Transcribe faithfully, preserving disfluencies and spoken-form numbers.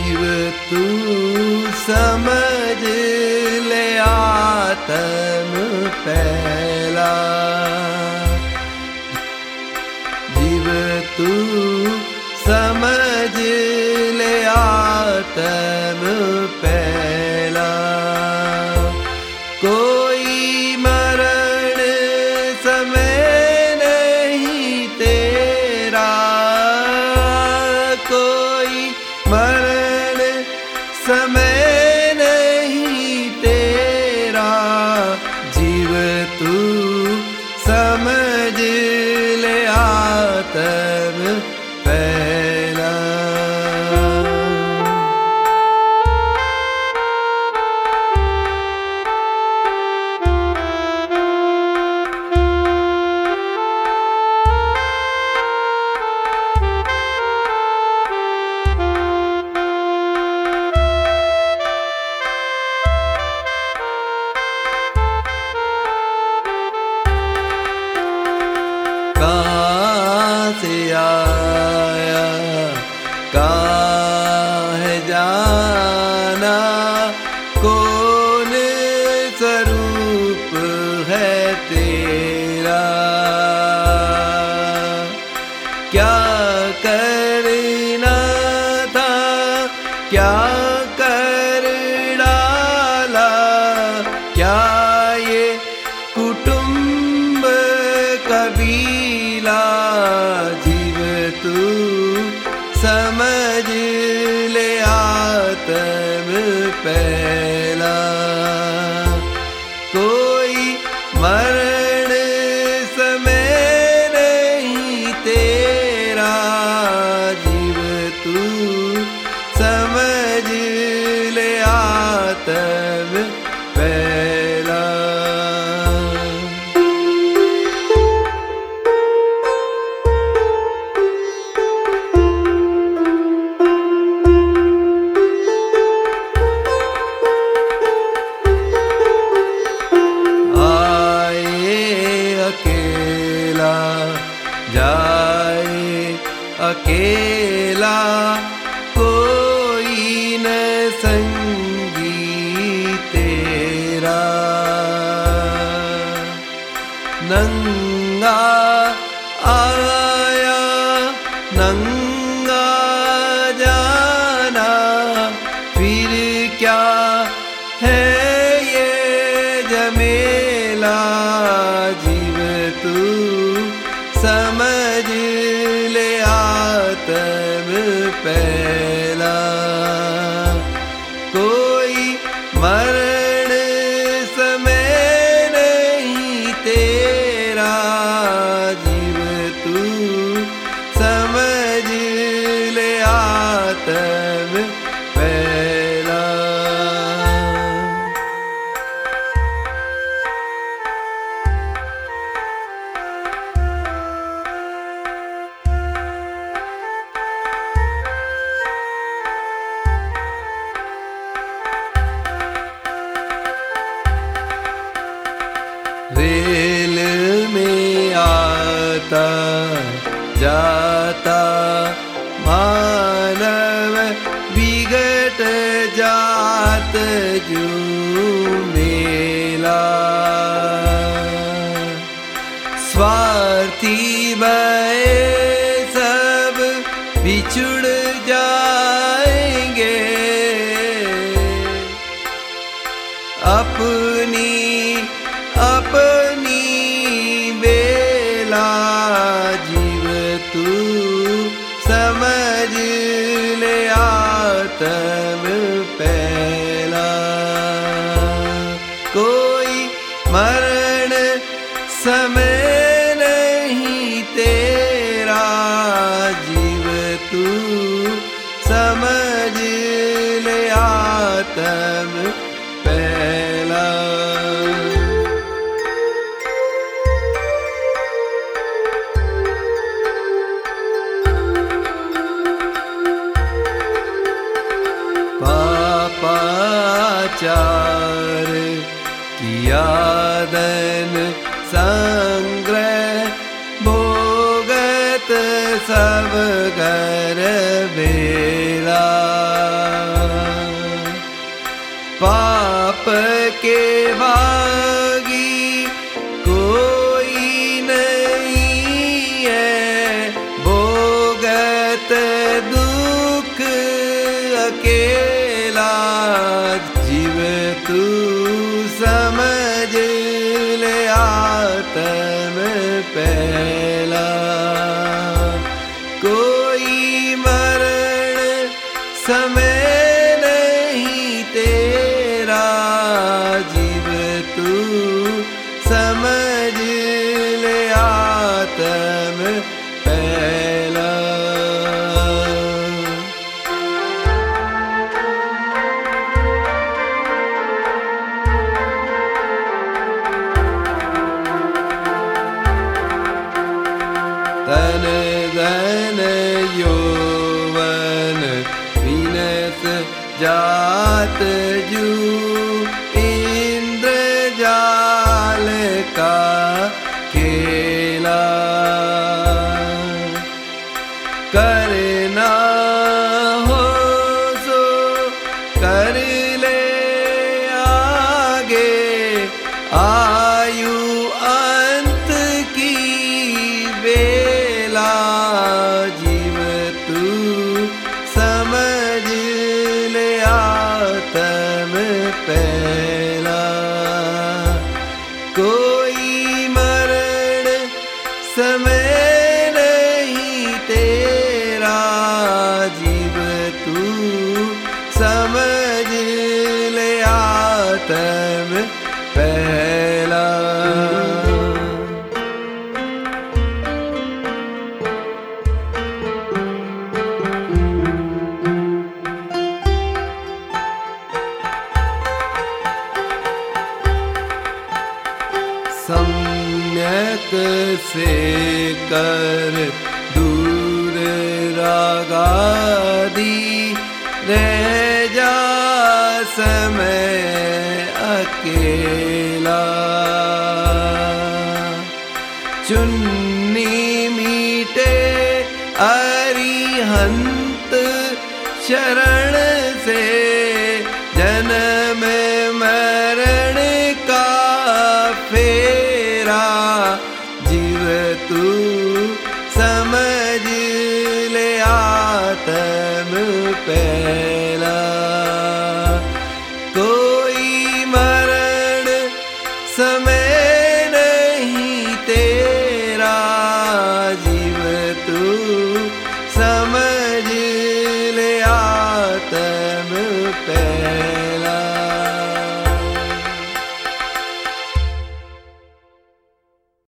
जीव तू समझ ले आत्म पहला, जीव तू समझ ले आत्म पहला। कोई मरण समय नहीं तेरा, कोई मरण समय नहीं तेरा, जीव तू समझ ले आत्म पहला। कहाँ से आया कहाँ है जाना, कौन स्वरूप है तेरा, क्या करना था क्या कर डाला, क्या ये कुटुंब कबीला, जीव तू समझ ले आत्म पहला। कोई मरण समय नहीं तेरा, जीव तू समझ ले आत्म पहला। अकेला जाए अकेला, कोई न संगी तेरा, नंगा आया नंगा जाना, फिर क्या है ये झमेला, जीव तू समझ ले आत्म पहला। कोई मरण समय नहीं तेरा, जीव तू समझ ले आत्म पहला। रेल में आता जाता मानव बिगट जात जो मेला, स्वार्थी बए सब बिछुड़ जाएंगे, अपनी अपनी बेला, जीव तू समझ ले आत्म पहला। कोई मरण समय नहीं तेरा, जीव तू समझ ले आत्म पहला। पापाचार कियादन संग्रह भोगत सब घर बेला, के भागी कोई नहीं है, भोगत दुख अकेला जीव तू समझ ले आत्म पहला। कोई मरण समय नहीं तेरा, जीव तू समझ ले आत्म पहला। तन धन यौवन विनत जात जू, इंद्र जाल का खेला। करना हो सो कर ले आगे, आयु अंत की बेला जीव तू समझ ले आत्म पहला। कोई मरण समय नहीं तेरा, जीव तू समझ ले आत्म पहला। सम्यक से कर दूर रागादि, रह जा समय अकेला। चुन्नी मीटे अरिहंत शरण से, जन्म मरण का फेरा जीव तू समझ ले आत्म पहला। कोई मरण समय नहीं तेरा, जीव तू समझ ले आत्म पहला।